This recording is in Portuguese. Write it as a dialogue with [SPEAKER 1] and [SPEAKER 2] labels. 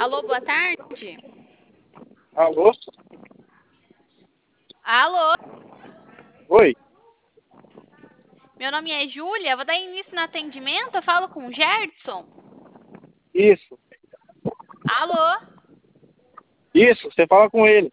[SPEAKER 1] Alô, boa tarde.
[SPEAKER 2] Alô?
[SPEAKER 1] Alô,
[SPEAKER 2] Oi?
[SPEAKER 1] meu nome é Júlia, vou dar início no atendimento, eu falo com o Gerson.
[SPEAKER 2] Isso.
[SPEAKER 1] Alô,
[SPEAKER 2] Isso, você fala com ele.